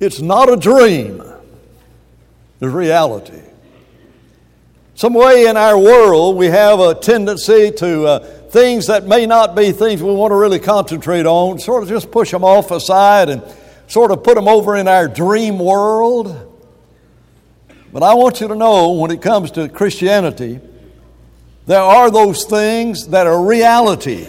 It's not a dream. It's reality. Some way in our world we have a tendency to things that may not be things we want to really concentrate on, sort of just push them off aside and sort of put them over in our dream world. But I want you to know, when it comes to Christianity, there are those things that are reality.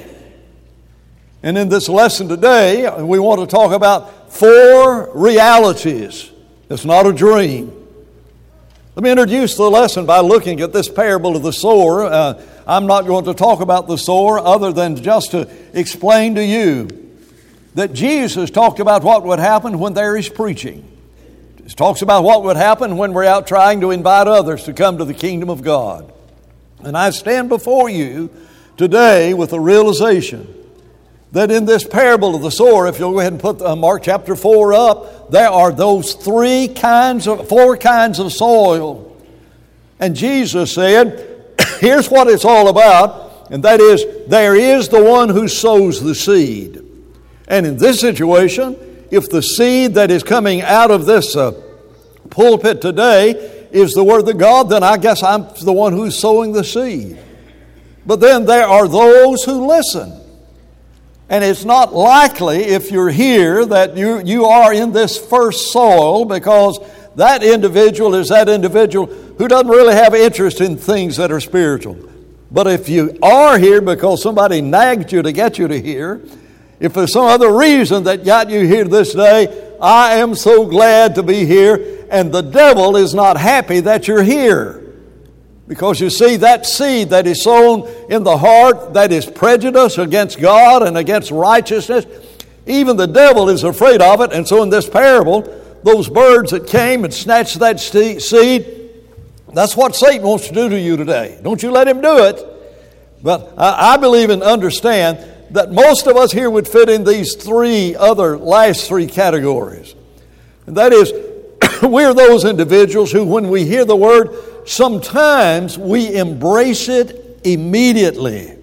And in this lesson today, we want to talk about 4 realities. It's not a dream. Let me introduce the lesson by looking at this parable of the sower. I'm not going to talk about the sower other than just to explain to you that Jesus talked about what would happen when there is preaching. He talks about what would happen when we're out trying to invite others to come to the kingdom of God. And I stand before you today with a realization that in this parable of the sower, if you'll go ahead and put Mark chapter 4 up, there are those 4 kinds of soil. And Jesus said, here's what it's all about, and that is, there is the one who sows the seed. And in this situation, if the seed that is coming out of this pulpit today is the Word of God, then I guess I'm the one who's sowing the seed. But then there are those who listen. And it's not likely, if you're here, that you are in this first soil, because that individual is that individual who doesn't really have interest in things that are spiritual. But if you are here because somebody nagged you to get you to here, if there's some other reason that got you here this day, I am so glad to be here, and the devil is not happy that you're here. Because you see, that seed that is sown in the heart, that is prejudice against God and against righteousness, even the devil is afraid of it. And so in this parable, those birds that came and snatched that seed, that's what Satan wants to do to you today. Don't you let him do it. But I believe and understand that most of us here would fit in these last three categories. And that is, we're those individuals who, when we hear the word, sometimes we embrace it immediately.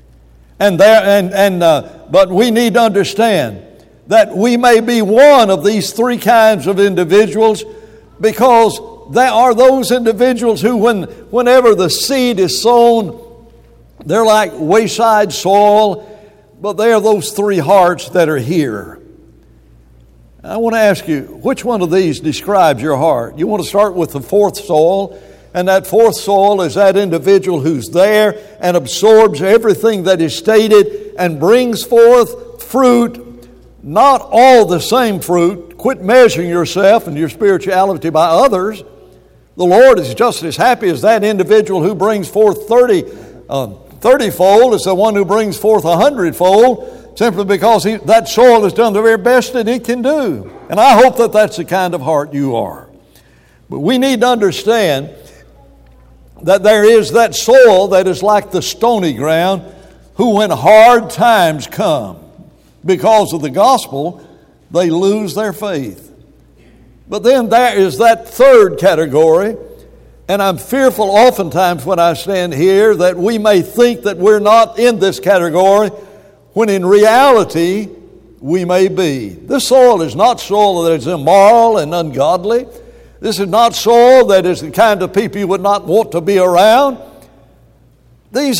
But we need to understand that we may be one of these 3 kinds of individuals, because there are those individuals who, whenever the seed is sown, they're like wayside soil, but they are those 3 hearts that are here. I want to ask you, which one of these describes your heart? You want to start with the 4th soil, and that 4th soil is that individual who's there and absorbs everything that is stated and brings forth fruit, not all the same fruit. Quit measuring yourself and your spirituality by others. The Lord is just as happy as that individual who brings forth 30-fold as the one who brings forth 100-fold, simply because that soil has done the very best that it can do. And I hope that that's the kind of heart you are. But we need to understand that there is that soil that is like the stony ground, who, when hard times come because of the gospel, they lose their faith. But then there is that 3rd category, and I'm fearful oftentimes when I stand here that we may think that we're not in this category, when in reality we may be. This soil is not soil that is immoral and ungodly. This is not soil that is the kind of people you would not want to be around. This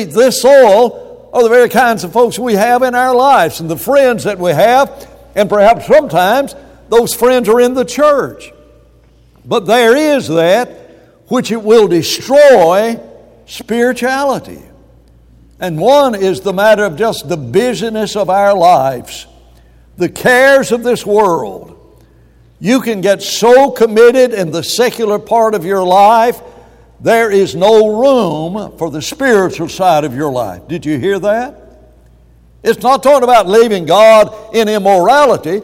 soil are the very kinds of folks we have in our lives and the friends that we have, and perhaps sometimes those friends are in the church. But there is that which it will destroy spirituality. And one is the matter of just the busyness of our lives, the cares of this world. You can get so committed in the secular part of your life, there is no room for the spiritual side of your life. Did you hear that? It's not talking about leaving God in immorality.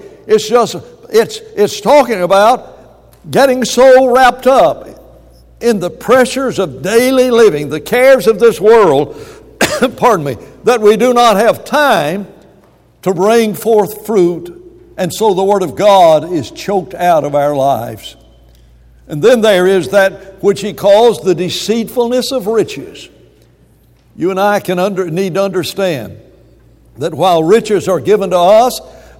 It's talking about getting so wrapped up in the pressures of daily living, the cares of this world, pardon me, that we do not have time to bring forth fruit, and so the Word of God is choked out of our lives. And then there is that which he calls the deceitfulness of riches. You and I need to understand that while riches are given to us,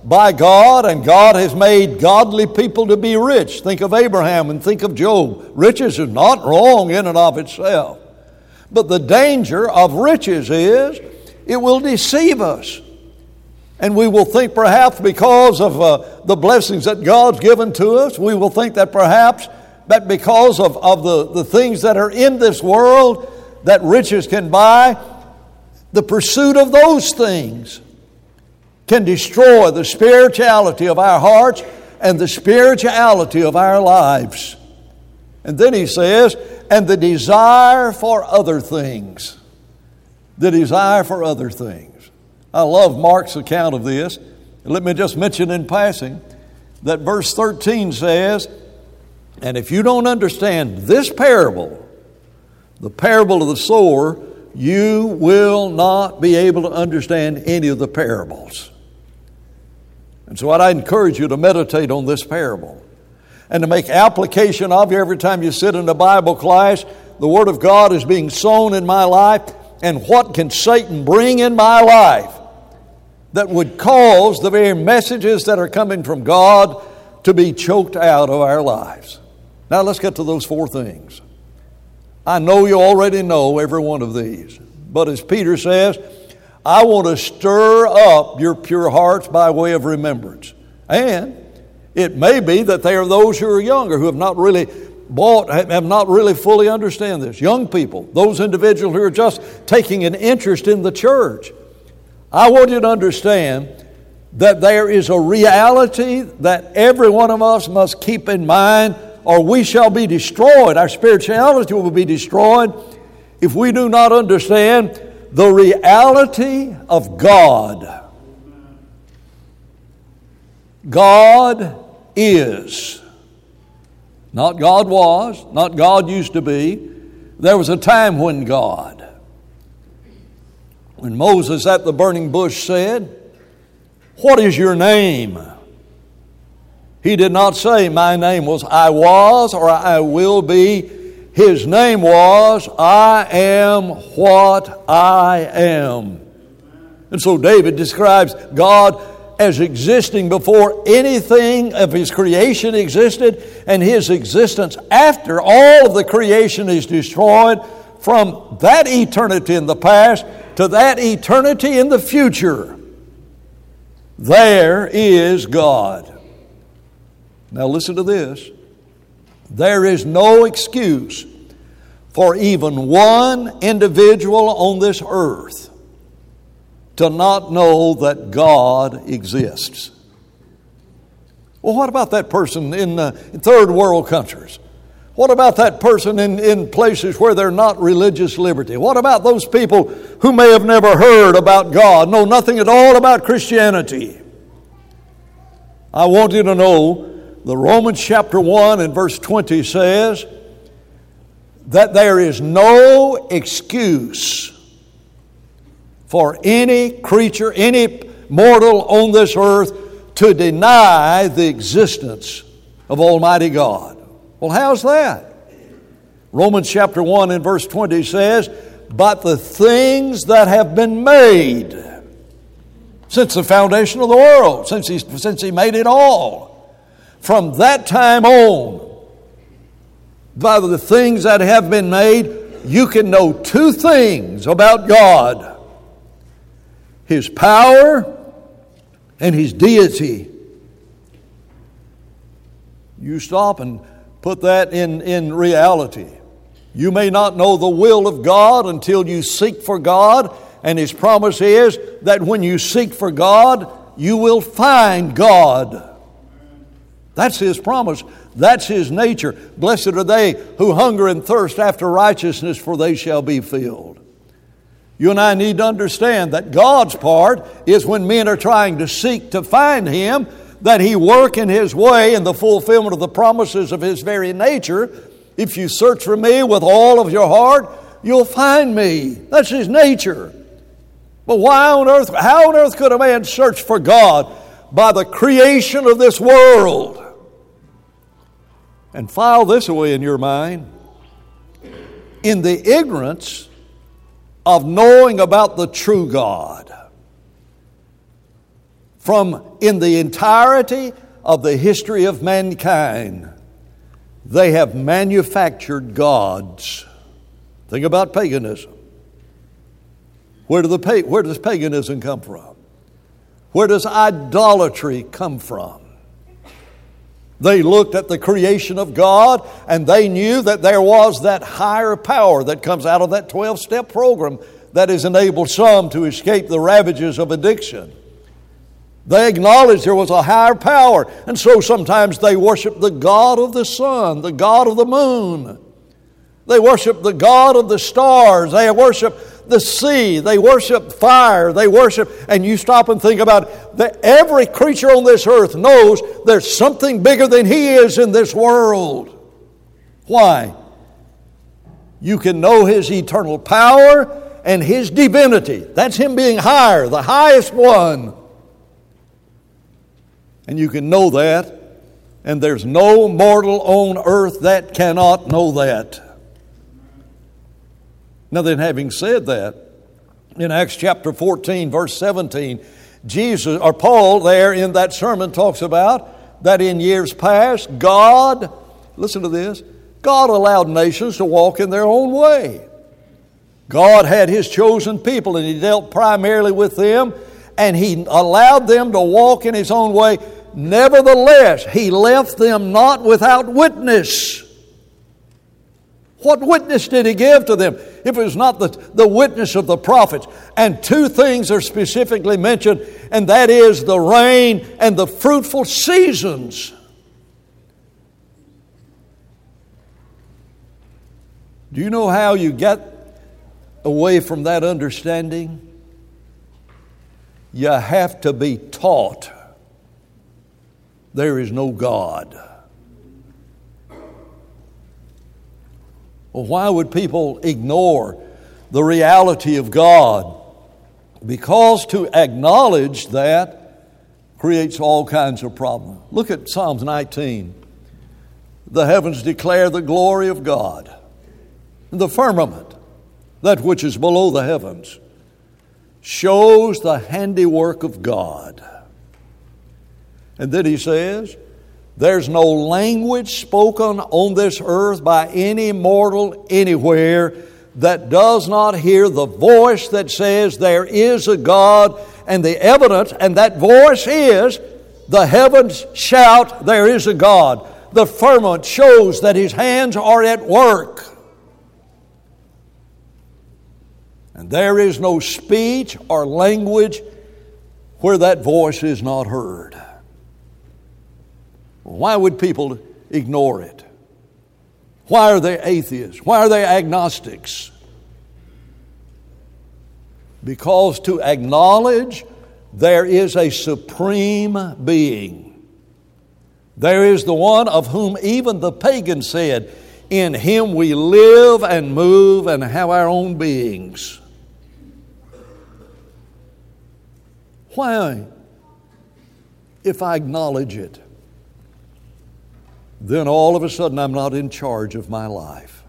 by God, and God has made godly people to be rich. Think of Abraham and think of Job. Riches is not wrong in and of itself. But the danger of riches is it will deceive us. And we will think perhaps because of the blessings that God's given to us, we will think that perhaps that because of the things that are in this world that riches can buy, the pursuit of those things can destroy the spirituality of our hearts and the spirituality of our lives. And then he says, and the desire for other things. The desire for other things. I love Mark's account of this. Let me just mention in passing that verse 13 says, and if you don't understand this parable, the parable of the sower, you will not be able to understand any of the parables. And so I encourage you to meditate on this parable and to make application of it every time you sit in a Bible class. The Word of God is being sown in my life, and what can Satan bring in my life that would cause the very messages that are coming from God to be choked out of our lives? Now let's get to those four things. I know you already know every one of these, but as Peter says, I want to stir up your pure hearts by way of remembrance. And it may be that there are those who are younger who have not really have not really fully understand this. Young people, those individuals who are just taking an interest in the church. I want you to understand that there is a reality that every one of us must keep in mind, or we shall be destroyed. Our spirituality will be destroyed if we do not understand the reality of God. God is. Not God was, not God used to be. There was a time when God. When Moses at the burning bush said, "What is your name?" He did not say, "My name was I was or I will be." His name was, "I am what I am." And so David describes God as existing before anything of His creation existed, and His existence after all of the creation is destroyed, from that eternity in the past to that eternity in the future. There is God. Now listen to this. There is no excuse for even one individual on this earth to not know that God exists. Well, what about that person in third world countries? What about that person in places where they're not religious liberty? What about those people who may have never heard about God, know nothing at all about Christianity? I want you to know the Romans chapter 1 and verse 20 says that there is no excuse for any creature, any mortal on this earth to deny the existence of Almighty God. Well, how's that? Romans chapter 1 and verse 20 says, "But the things that have been made since the foundation of the world, since He made it all, from that time on, by the things that have been made, you can know two things about God: His power and His deity." You stop and put that in reality. You may not know the will of God until you seek for God, and His promise is that when you seek for God, you will find God. That's His promise. That's His nature. Blessed are they who hunger and thirst after righteousness, for they shall be filled. You and I need to understand that God's part is when men are trying to seek to find Him, that He work in His way in the fulfillment of the promises of His very nature. If you search for Me with all of your heart, you'll find Me. That's His nature. But how on earth could a man search for God? By the creation of this world. And file this away in your mind. In the ignorance of knowing about the true God. in the entirety of the history of mankind, they have manufactured gods. Think about paganism. Where does paganism come from? Where does idolatry come from? They looked at the creation of God and they knew that there was that higher power that comes out of that 12-step program that has enabled some to escape the ravages of addiction. They acknowledged there was a higher power, and so sometimes they worship the god of the sun, the god of the moon. They worship the god of the stars. They worship the sea. They worship fire. They worship, and you stop and think about it, that every creature on this earth knows there's something bigger than he is in this world. Why? You can know his eternal power and his divinity. That's him being higher, the highest one. And you can know that, and there's no mortal on earth that cannot know that. Now then, having said that, in Acts chapter 14, verse 17, Paul there in that sermon talks about that in years past, God, listen to this, God allowed nations to walk in their own way. God had His chosen people, and He dealt primarily with them, and He allowed them to walk in His own way. Nevertheless, He left them not without witness. What witness did He give to them if it was not the witness of the prophets? And two things are specifically mentioned, and that is the rain and the fruitful seasons. Do you know how you get away from that understanding? You have to be taught there is no God. Well, why would people ignore the reality of God? Because to acknowledge that creates all kinds of problems. Look at Psalms 19. The heavens declare the glory of God. The firmament, that which is below the heavens, shows the handiwork of God. And then he says, there's no language spoken on this earth by any mortal anywhere that does not hear the voice that says there is a God, and the evidence, and that voice is the heavens shout there is a God. The firmament shows that His hands are at work. And there is no speech or language where that voice is not heard. Why would people ignore it? Why are they atheists? Why are they agnostics? Because to acknowledge there is a supreme being. There is the one of whom even the pagans said, in Him we live and move and have our own beings. Why, if I acknowledge it, then all of a sudden I'm not in charge of my life?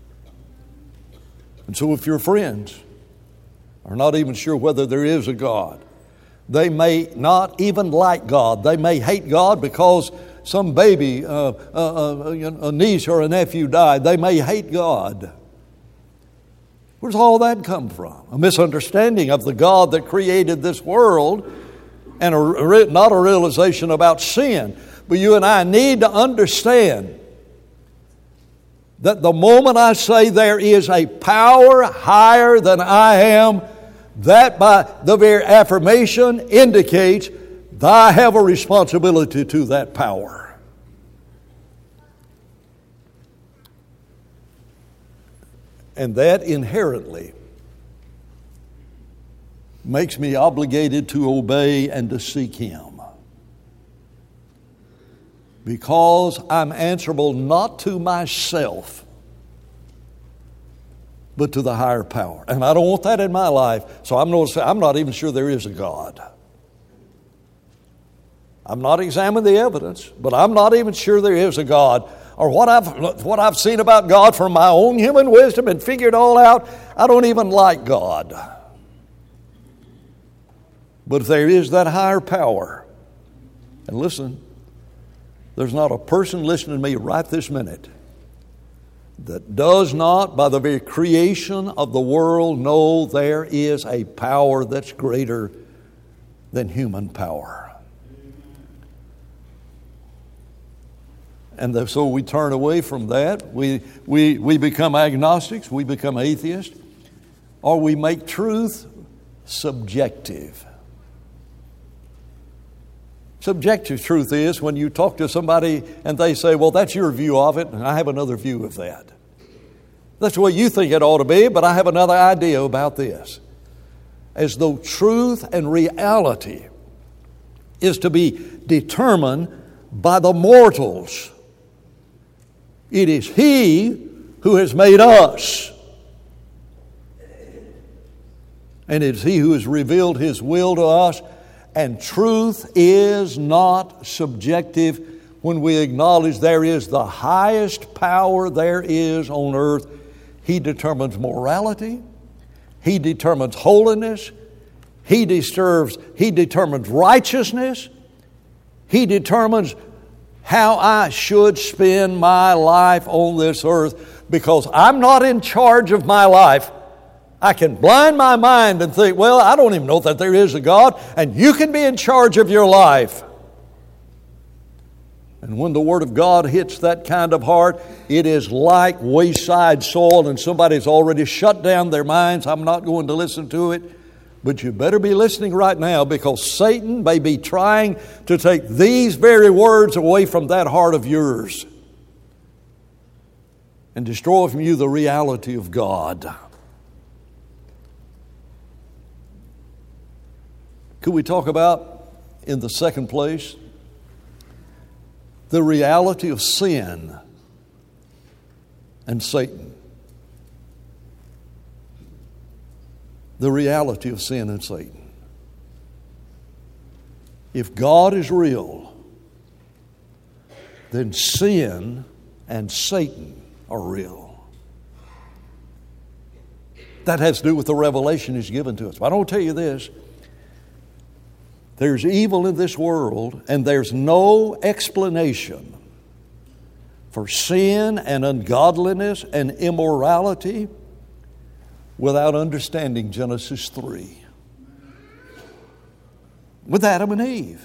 And so if your friends are not even sure whether there is a God, they may not even like God. They may hate God because some baby, a niece or a nephew died. They may hate God. Where's all that come from? A misunderstanding of the God that created this world, and not a realization about sin. But you and I need to understand that the moment I say there is a power higher than I am, that by the very affirmation indicates that I have a responsibility to that power. And that inherently makes me obligated to obey and to seek Him. Because I'm answerable not to myself, but to the higher power. And I don't want that in my life, so I'm not even sure there is a God. I'm not examining the evidence, but I'm not even sure there is a God. Or what I've seen about God from my own human wisdom and figured all out, I don't even like God. But if there is that higher power, and listen, there's not a person listening to me right this minute that does not, by the very creation of the world, know there is a power that's greater than human power. And so we turn away from that. We become agnostics, we become atheists, or we make truth subjective. Subjective truth is when you talk to somebody and they say, well, that's your view of it, and I have another view of that. That's the way you think it ought to be, but I have another idea about this. As though truth and reality is to be determined by the mortals. It is He who has made us. And it is He who has revealed His will to us. And truth is not subjective when we acknowledge there is the highest power there is on earth. He determines morality. He determines holiness. He determines righteousness. He determines how I should spend my life on this earth, because I'm not in charge of my life. I can blind my mind and think, well, I don't even know that there is a God, and you can be in charge of your life. And when the Word of God hits that kind of heart, it is like wayside soil, and somebody's already shut down their minds. I'm not going to listen to it. But you better be listening right now, because Satan may be trying to take these very words away from that heart of yours and destroy from you the reality of God. Could we talk about, in the second place, the reality of sin and Satan? The reality of sin and Satan. If God is real, then sin and Satan are real. That has to do with the revelation He's given to us. But I don't tell you this. There's evil in this world, and there's no explanation for sin and ungodliness and immorality without understanding Genesis 3. With Adam and Eve.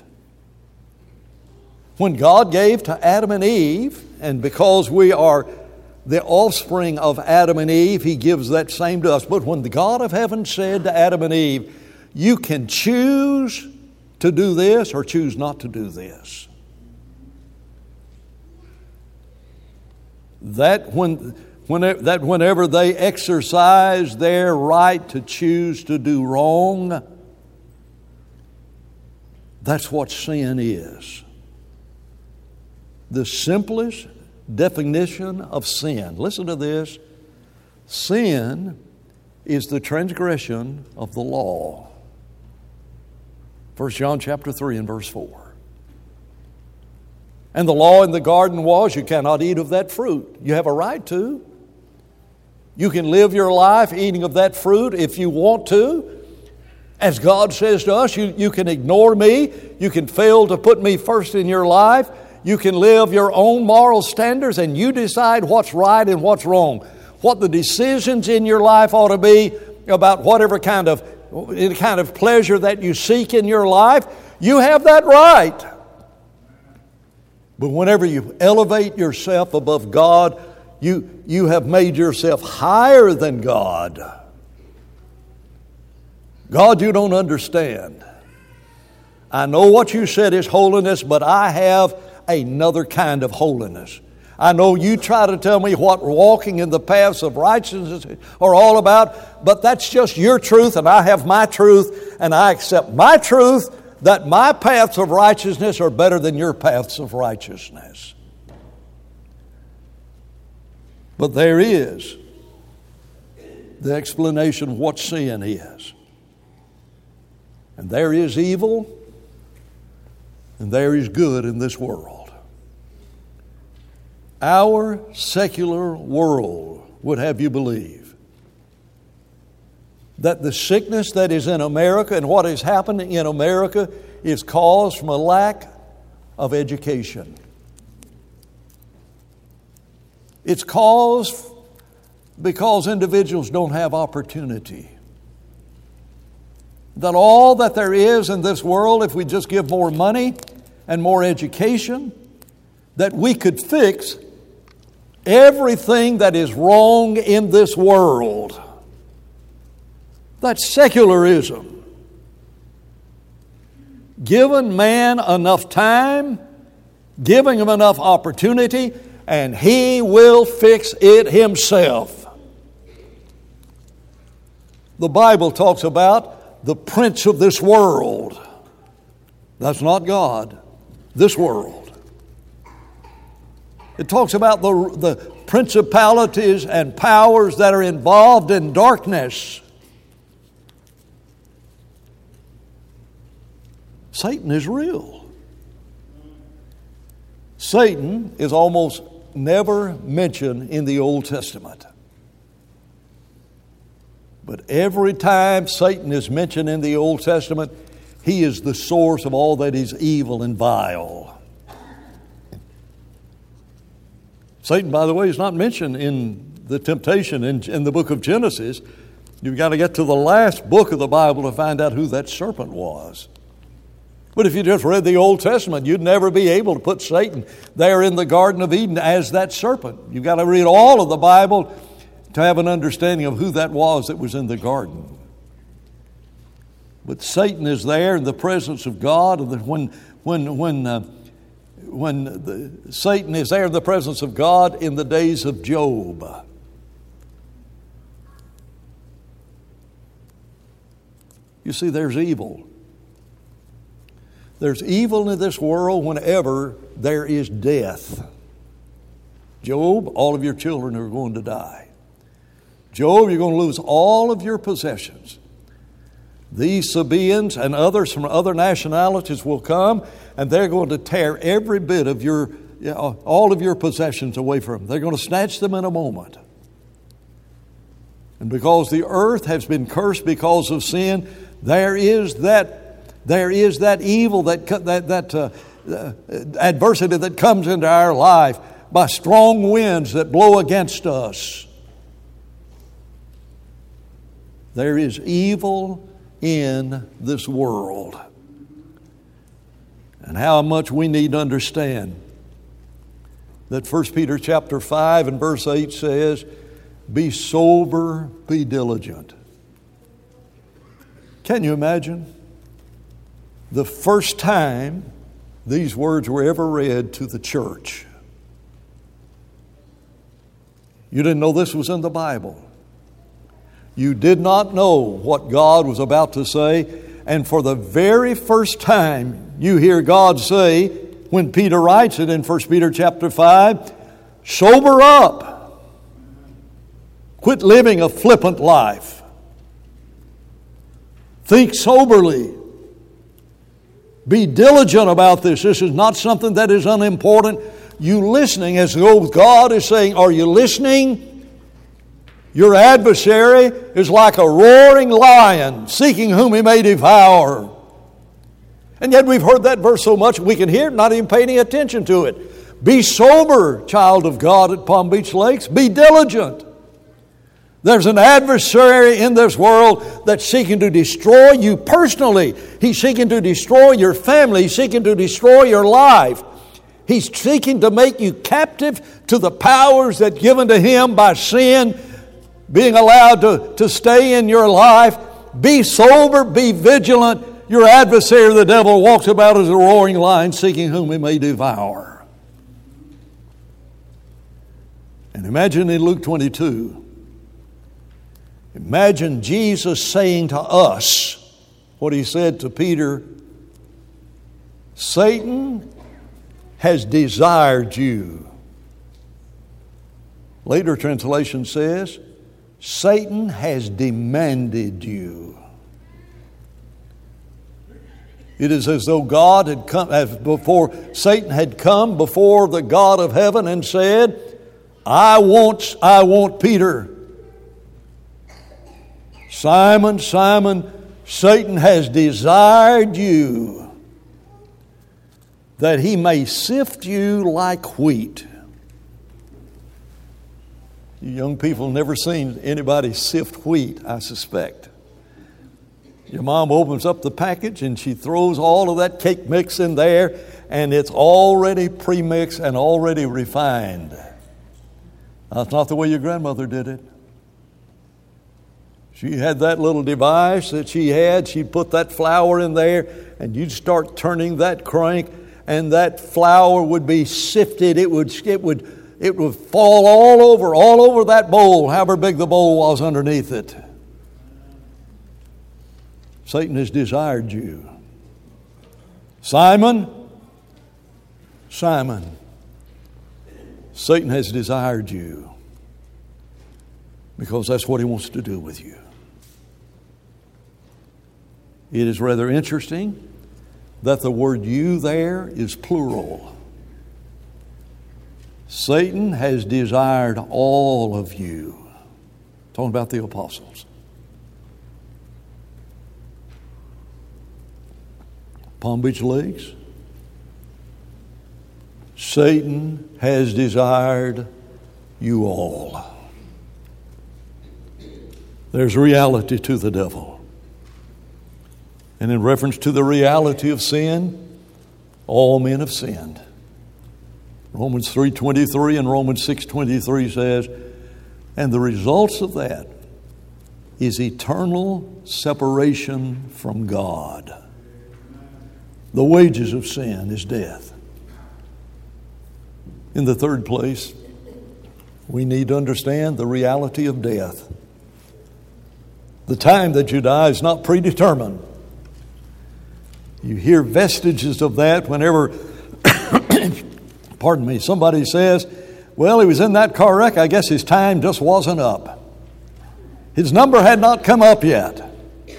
When God gave to Adam and Eve, and because we are the offspring of Adam and Eve, He gives that same to us. But when the God of heaven said to Adam and Eve, you can choose to do this or choose not to do this. That whenever they exercise their right to choose to do wrong, that's what sin is. The simplest definition of sin. Listen to this. Sin is the transgression of the law. 1 John chapter 3 and verse 4. And the law in the garden was, you cannot eat of that fruit. You have a right to. You can live your life eating of that fruit if you want to. As God says to us, you can ignore me. You can fail to put me first in your life. You can live your own moral standards, and you decide what's right and what's wrong. What the decisions in your life ought to be about whatever kind of pleasure that you seek in your life, you have that right. But whenever you elevate yourself above God, you have made yourself higher than God. God, you don't understand. I know what you said is holiness, but I have another kind of holiness. I know you try to tell me what walking in the paths of righteousness are all about, but that's just your truth, and I have my truth, and I accept my truth that my paths of righteousness are better than your paths of righteousness. But there is the explanation of what sin is. And there is evil, and there is good in this world. Our secular world would have you believe that the sickness that is in America and what is happening in America is caused from a lack of education. It's caused because individuals don't have opportunity. That all that there is in this world, if we just give more money and more education, that we could fix everything that is wrong in this world. That's secularism. Given man enough time, giving him enough opportunity, and he will fix it himself. The Bible talks about the prince of this world. That's not God, this world. It talks about the principalities and powers that are involved in darkness. Satan is real. Satan is almost never mentioned in the Old Testament. But every time Satan is mentioned in the Old Testament, he is the source of all that is evil and vile. Satan, by the way, is not mentioned in the temptation in the book of Genesis. You've got to get to the last book of the Bible to find out who that serpent was. But if you just read the Old Testament, you'd never be able to put Satan there in the Garden of Eden as that serpent. You've got to read all of the Bible to have an understanding of who that was in the garden. But Satan is there in the presence of God. And when Satan is there in the presence of God in the days of Job. You see, there's evil. There's evil in this world whenever there is death. Job, all of your children are going to die. Job, you're going to lose all of your possessions. These Sabaeans and others from other nationalities will come, and they're going to tear every bit of all of your possessions away from them. They're going to snatch them in a moment. And because the earth has been cursed because of sin, there is that evil, that adversity that comes into our life by strong winds that blow against us. There is evil in this world. And how much we need to understand that 1 Peter chapter 5 and verse 8 says, "Be sober, be diligent." Can you imagine the first time these words were ever read to the church? You didn't know this was in the Bible. You did not know what God was about to say. And for the very first time you hear God say, when Peter writes it in 1 Peter chapter 5, sober up. Quit living a flippant life. Think soberly. Be diligent about this. This is not something that is unimportant. You listening, as though God is saying, are you listening? Your adversary is like a roaring lion, seeking whom he may devour. And yet we've heard that verse so much we can hear it, not even pay any attention to it. Be sober, child of God at Palm Beach Lakes. Be diligent. There's an adversary in this world that's seeking to destroy you personally. He's seeking to destroy your family. He's seeking to destroy your life. He's seeking to make you captive to the powers that given to him by sin, being allowed to stay in your life. Be sober, be vigilant. Your adversary, the devil, walks about as a roaring lion, seeking whom he may devour. And imagine in Luke 22, imagine Jesus saying to us what he said to Peter, Satan has desired you. Later translation says, Satan has demanded you. It is as though God had come, as before Satan had come before the God of heaven and said, I want Peter. Simon, Simon, Satan has desired you that he may sift you like wheat. You young people never seen anybody sift wheat, I suspect. Your mom opens up the package and she throws all of that cake mix in there, and it's already pre-mixed and already refined. That's not the way your grandmother did it. She had that little device that she had. She'd put that flour in there, and you'd start turning that crank, and that flour would be sifted. It would fall all over that bowl, however big the bowl was underneath it. Satan has desired you. Simon, Simon, Satan has desired you because that's what he wants to do with you. It is rather interesting that the word you there is plural. Satan has desired all of you. Talking about the apostles. Palm Beach Lakes. Satan has desired you all. There's reality to the devil. And in reference to the reality of sin, all men have sinned. Romans 3:23 and Romans 6:23 says, and the results of that is eternal separation from God. The wages of sin is death. In the third place, we need to understand the reality of death. The time that you die is not predetermined. You hear vestiges of that whenever, pardon me, somebody says, well, he was in that car wreck, I guess his time just wasn't up. His number had not come up yet.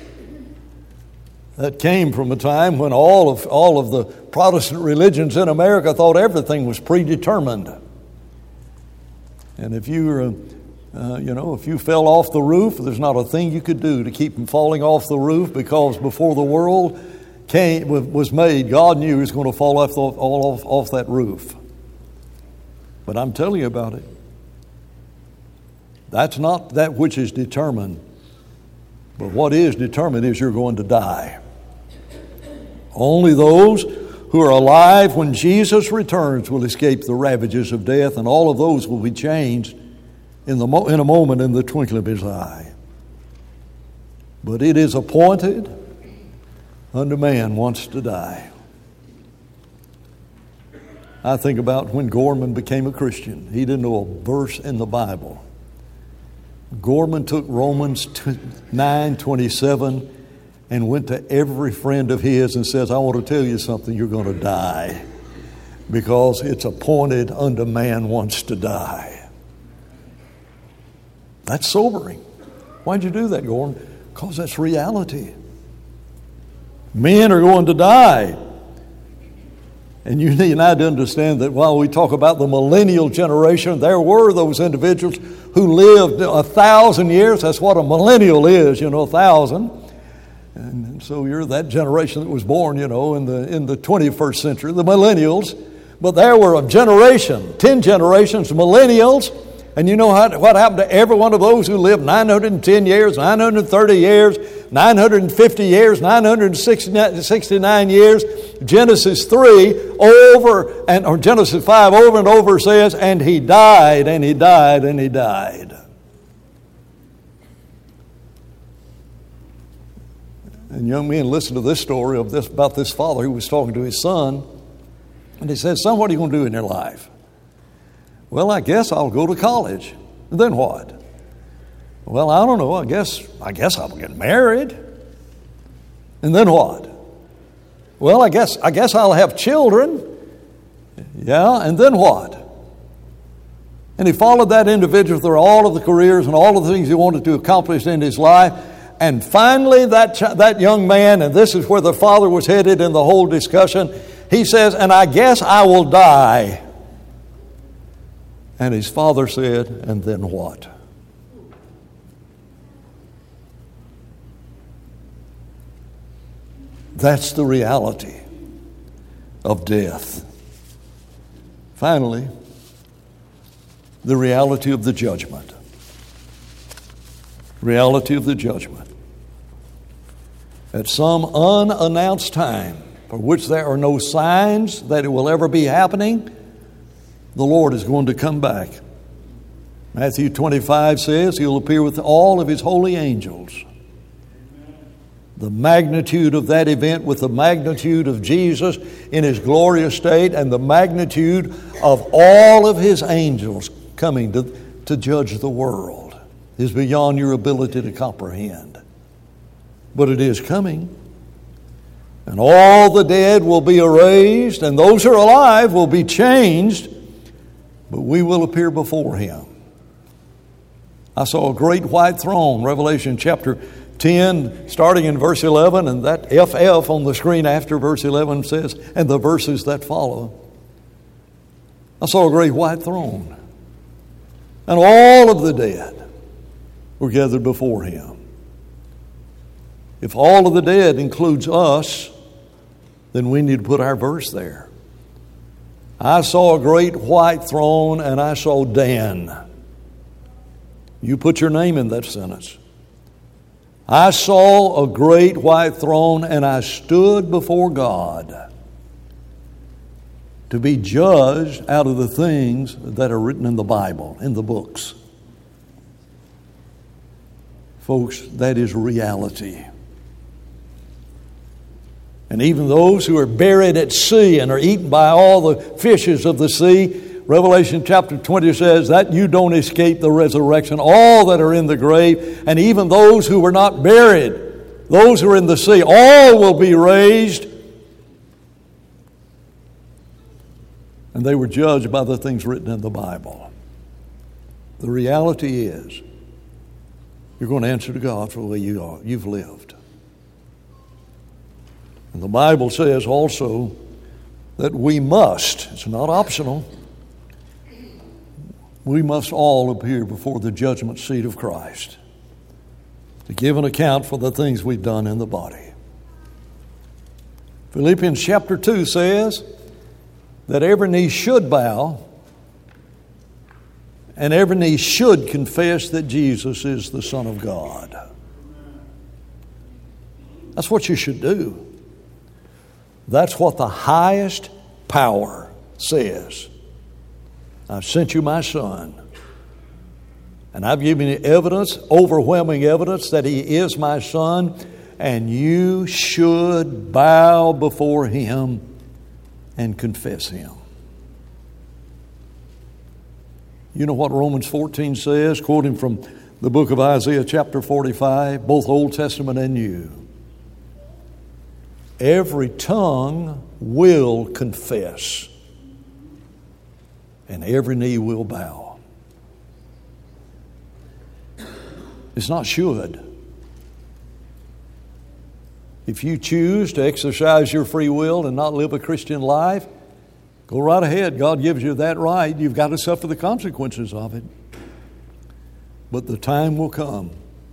That came from a time when all of the Protestant religions in America thought everything was predetermined. And if you were, if you fell off the roof, there's not a thing you could do to keep from falling off the roof, because before the world was made, God knew he was going to fall off that roof. But I'm telling you about it. That's not that which is determined. But what is determined is you're going to die. Only those who are alive when Jesus returns will escape the ravages of death, and all of those will be changed in a moment, in the twinkling of his eye. But it is appointed unto man once to die. I think about when Gorman became a Christian. He didn't know a verse in the Bible. Gorman took Romans 9:27 and went to every friend of his and says, I want to tell you something, you're going to die, because it's appointed unto man once to die. That's sobering. Why'd you do that, Gorman? Because that's reality. Men are going to die. And you need to understand that while we talk about the millennial generation, there were those individuals who lived 1,000 years. That's what a millennial is, 1,000. And so you're that generation that was born, in the 21st century, the millennials. But there were a generation, 10 generations, millennials. And you know what happened to every one of those who lived 910 years, 930 years, 950 years, 969 years. Genesis 3 or Genesis 5 over and over says, and he died, and he died, and he died. And young men, listen to this story about this father who was talking to his son. And he said, son, what are you going to do in your life? Well, I guess I'll go to college. And then what? Well, I don't know. I guess I'll get married. And then what? Well, I guess I'll have children. Yeah, and then what? And he followed that individual through all of the careers and all of the things he wanted to accomplish in his life. And finally, that young man, and this is where the father was headed in the whole discussion, he says, and I guess I will die. And his father said, and then what? That's the reality of death. Finally, the reality of the judgment. Reality of the judgment. At some unannounced time, for which there are no signs that it will ever be happening, the Lord is going to come back. Matthew 25 says He'll appear with all of His holy angels. The magnitude of that event with the magnitude of Jesus in His glorious state and the magnitude of all of His angels coming to judge the world is beyond your ability to comprehend. But it is coming. And all the dead will be erased, and those who are alive will be changed, but we will appear before Him. I saw a great white throne, Revelation chapter 10, starting in verse 11, and that FF on the screen after verse 11 says, and the verses that follow. I saw a great white throne, and all of the dead were gathered before Him. If all of the dead includes us, then we need to put our verse there. I saw a great white throne, and I saw Dan. You put your name in that sentence. I saw a great white throne, and I stood before God to be judged out of the things that are written in the Bible, in the books. Folks, that is reality. And even those who are buried at sea and are eaten by all the fishes of the sea, Revelation chapter 20 says that you don't escape the resurrection. All that are in the grave, and even those who were not buried, those who are in the sea, all will be raised. And they were judged by the things written in the Bible. The reality is, you're going to answer to God for the way you've lived. And the Bible says also that we must, it's not optional, we must all appear before the judgment seat of Christ to give an account for the things we've done in the body. Philippians chapter 2 says that every knee should bow and every knee should confess that Jesus is the Son of God. That's what you should do. That's what the highest power says. I've sent you my Son, and I've given you evidence, overwhelming evidence, that He is my Son, and you should bow before Him and confess Him. You know what Romans 14 says, quoting from the book of Isaiah chapter 45, both Old Testament and New. Every tongue will confess, and every knee will bow. It's not should. If you choose to exercise your free will and not live a Christian life, go right ahead. God gives you that right. You've got to suffer the consequences of it. But the time will come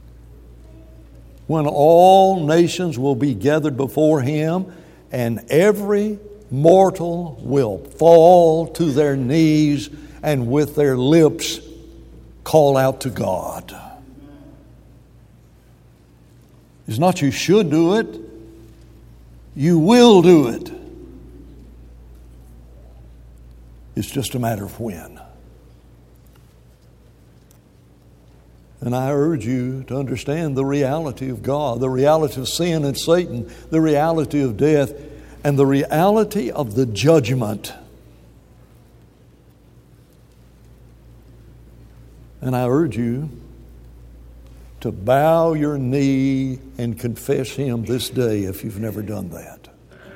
when all nations will be gathered before Him, and every mortal will fall to their knees and with their lips call out to God. It's not you should do it, you will do it. It's just a matter of when. And I urge you to understand the reality of God, the reality of sin and Satan, the reality of death, and the reality of the judgment. And I urge you to bow your knee and confess Him this day if you've never done that.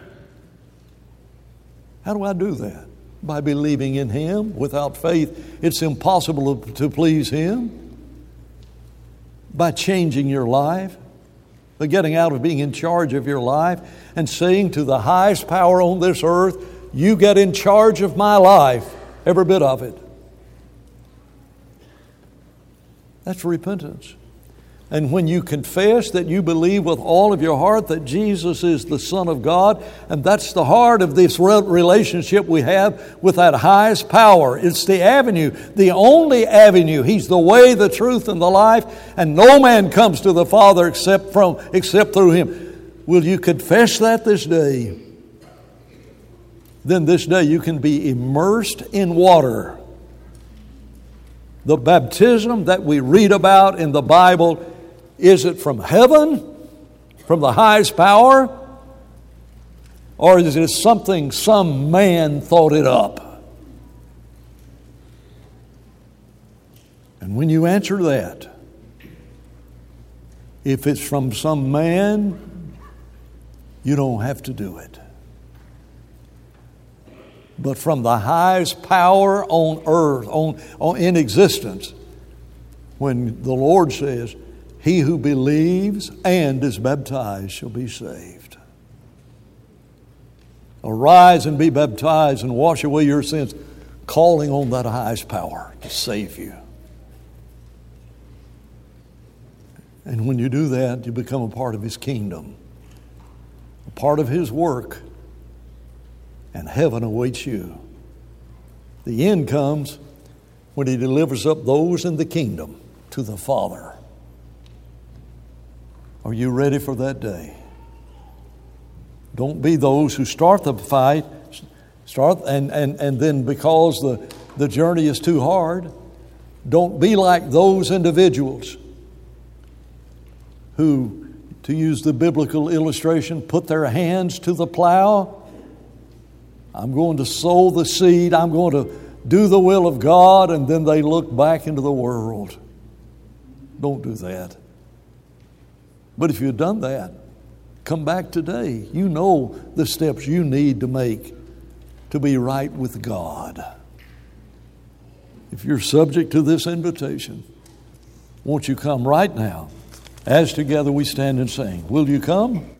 How do I do that? By believing in Him. Without faith, it's impossible to please Him. By changing your life, by getting out of being in charge of your life and saying to the highest power on this earth, you get in charge of my life, every bit of it. That's repentance. And when you confess that you believe with all of your heart that Jesus is the Son of God, and that's the heart of this relationship we have with that highest power. It's the avenue, the only avenue. He's the way, the truth, and the life, and no man comes to the Father except through Him. Will you confess that this day? Then this day you can be immersed in water. The baptism that we read about in the Bible, is it from heaven, from the highest power, or is it something some man thought it up? And when you answer that, if it's from some man, you don't have to do it. But from the highest power on earth, in existence, when the Lord says, he who believes and is baptized shall be saved. Arise and be baptized and wash away your sins, calling on that highest power to save you. And when you do that, you become a part of His kingdom, a part of His work, and heaven awaits you. The end comes when He delivers up those in the kingdom to the Father. Are you ready for that day? Don't be those who start the fight, and then because the journey is too hard, don't be like those individuals who, to use the biblical illustration, put their hands to the plow. I'm going to sow the seed. I'm going to do the will of God, and then they look back into the world. Don't do that. But if you've done that, come back today. You know the steps you need to make to be right with God. If you're subject to this invitation, won't you come right now as together we stand and sing? Will you come?